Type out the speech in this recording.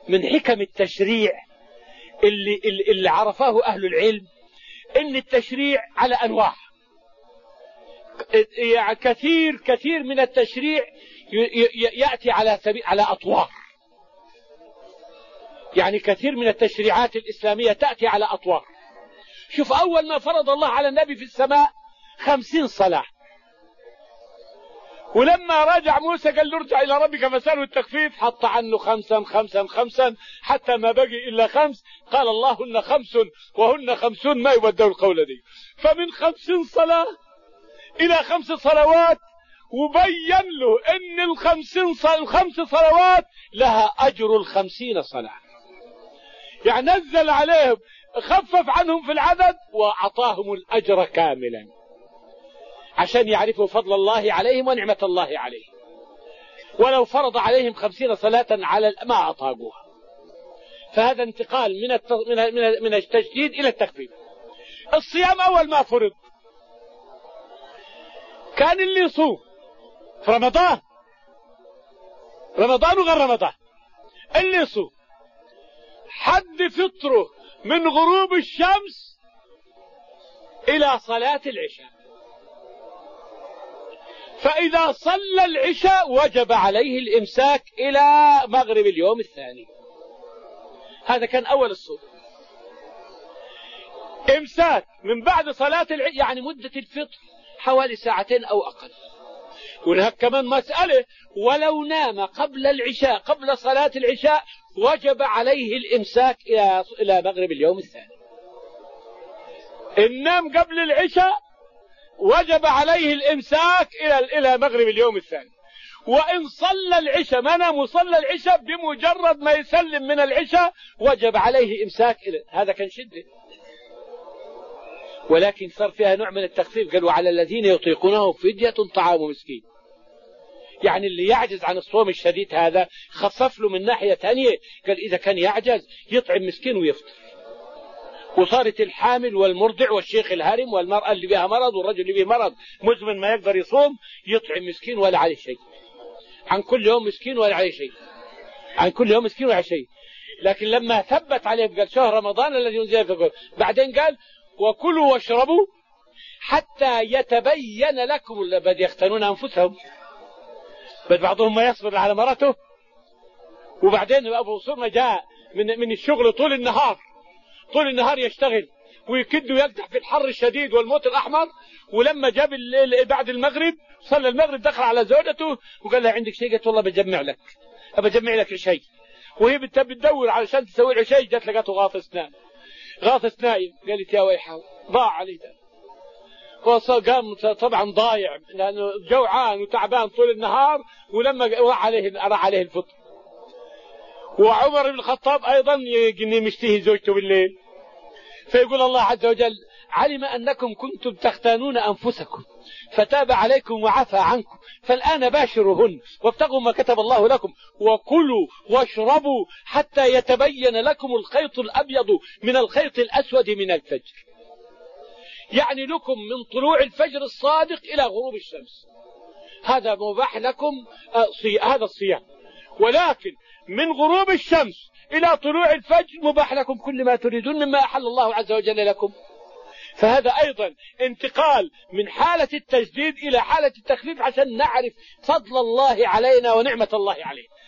من حكم التشريع اللي عرفه أهل العلم إن التشريع على أنواع. يعني كثير من التشريع يأتي على أطوار. يعني كثير من التشريعات الإسلامية تأتي على أطوار. شوف أول ما فرض الله على النبي في السماء 50 صلاة، ولما راجع موسى قال له ارجع إلى ربك فسأله التخفيف، حط عنه 5 5 5 حتى ما بقي إلا 5. قال الله هن 5 وهن 50 ما يبدل القول دي. فمن 50 صلاة إلى 5 صلوات، وبين له إن الخمس صلوات لها أجر 50 صلاة. يعني نزل عليهم، خفف عنهم في العدد وأعطاهم الأجر كاملا عشان يعرفوا فضل الله عليهم ونعمة الله عليهم. ولو فرض عليهم 50 صلاة على ما أطاقوها. فهذا انتقال من التشديد إلى التخفيف. الصيام أول ما فرض كان اللي يصوم في رمضان وغير رمضان، اللي يصوم حد فطره من غروب الشمس إلى صلاة العشاء، فإذا صلى العشاء وجب عليه الإمساك إلى مغرب اليوم الثاني. هذا كان أول الصوم، إمساك من بعد صلاة العشاء، يعني مدة الفطر حوالي 2 ساعة أو أقل. وهناك كمان مسألة، ولو نام قبل العشاء قبل صلاة العشاء وجب عليه الإمساك إلى مغرب اليوم الثاني. إن نام قبل العشاء وجب عليه الإمساك إلى مغرب اليوم الثاني. وإن صلى العشاء ما نام وصلى العشاء بمجرد ما يسلم من العشاء وجب عليه إمساك هذا كان شدة. ولكن صار فيها نوع من التخفيف، قالوا على الذين يطيقونه فدية طعام مسكين. يعني اللي يعجز عن الصوم الشديد هذا خفف له من ناحية ثانية، قال إذا كان يعجز يطعم مسكين ويفطر. وصارت الحامل والمرضع والشيخ الهرم والمرأة اللي بها مرض والرجل اللي بها مرض مزمن ما يقدر يصوم يطعم مسكين ولا عليه شيء. عن كل يوم مسكين ولا عليه شيء، عن كل يوم مسكين ولا عليه شيء. لكن لما ثبت عليه قال شهر رمضان الذي ينزل فيه القرآن، بعدين قال وكلوا واشربوا حتى يتبين لكم. بد يختنون أنفسهم، بد بعضهم ما يصبر على مرته. وبعدين أبو صرمة جاء من الشغل طول النهار يشتغل ويكد ويقدح في الحر الشديد والموت الأحمر. ولما جاب بعد المغرب صلى المغرب دخل على زوجته وقال لها عندك شيء؟ قالت والله بجمع لك شيء. وهي بتدور علشان تسوي له شيء، جات لقته غاطس نايم. قالت يا ويحه ضاع عليه ده. وقام طبعا ضايع لأنه جوعان وتعبان طول النهار، ولما راح عليه الفطر. وعمر بن الخطاب أيضا مشتهي زوجته بالليل، فيقول الله عز وجل علم أنكم كنتم تختانون أنفسكم فتاب عليكم وعفى عنكم، فالآن باشروهن وابتغوا ما كتب الله لكم وكلوا واشربوا حتى يتبين لكم الخيط الأبيض من الخيط الأسود من الفجر. يعني لكم من طلوع الفجر الصادق إلى غروب الشمس، هذا مباح لكم هذا الصيام. ولكن من غروب الشمس إلى طلوع الفجر مباح لكم كل ما تريدون مما أحل الله عز وجل لكم. فهذا أيضا انتقال من حالة التجديد إلى حالة التخفيف عشان نعرف فضل الله علينا ونعمة الله علينا.